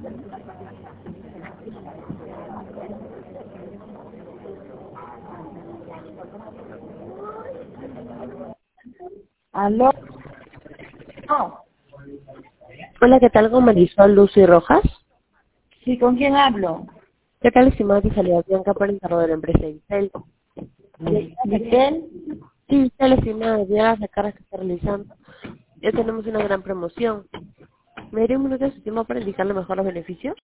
¿Aló? No. Hola, ¿qué tal? Con Marisol Lucy Rojas. Sí, ¿con quién hablo? ¿Qué tal, estimada Tisalía Bianca, por encargo de la empresa Intel? ¿Miquel? Sí, está la estimada, ya las cargas que está realizando. Ya tenemos una gran promoción. ¿Me daría un minuto de su tiempo para indicarle mejor los beneficios?